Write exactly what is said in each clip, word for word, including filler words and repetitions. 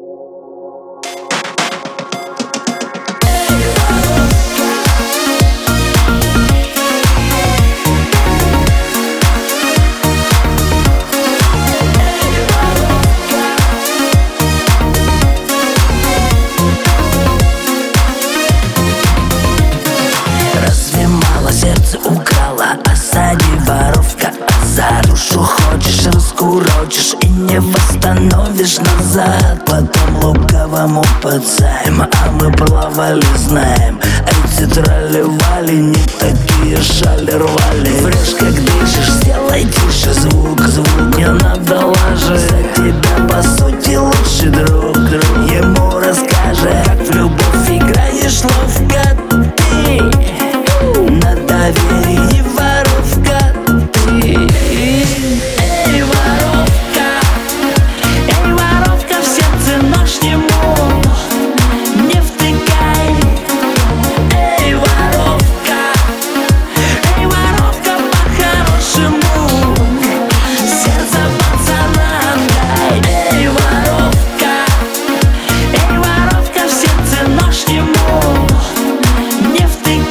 Сердце украла, осади воровка, а за душу хочешь, раскурочишь и не восстановишь назад. Потом лукавому подзайм, а мы плавали, знаем. Эти тролливали, не такие шали рвали. Врешь, как дышишь, сделай тише звук, звук не надо ложить. За тебя, по сути, лучший друг, друг. Ему расскажи, как в любовь играешь ловко ты. На доверие воровка ты. Эй, воровка, эй, воровка, в сердце нож ему не втыкай. Эй, воровка, эй, воровка, по-хорошему сердце пацана отдай. Эй, воровка, эй, воровка, в сердце нож ему не втыкай.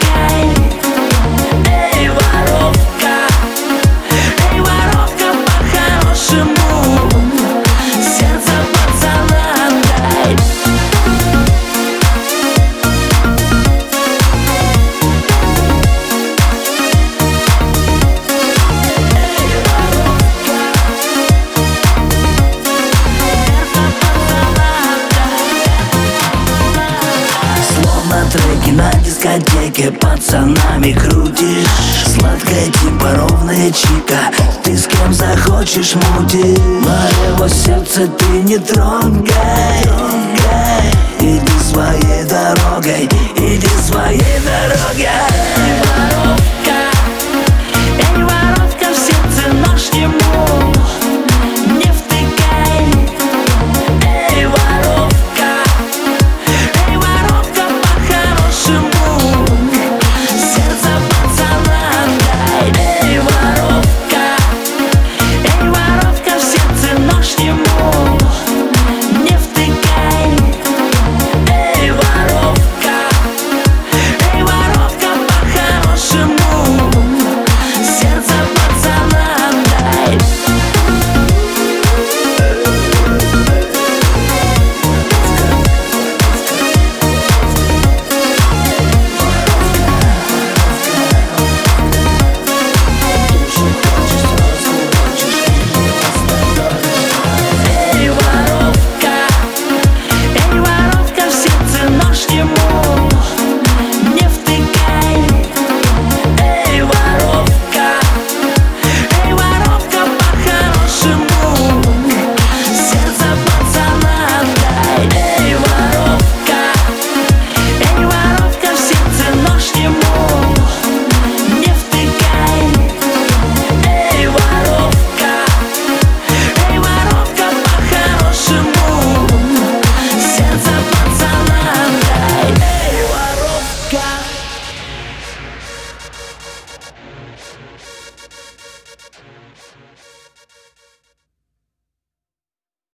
Треки на дискотеке пацанами крутишь. Сладкая типа ровная чика, ты с кем захочешь мути. Моего сердца ты не трогай. Иди своей дорогой, иди своей дорогой.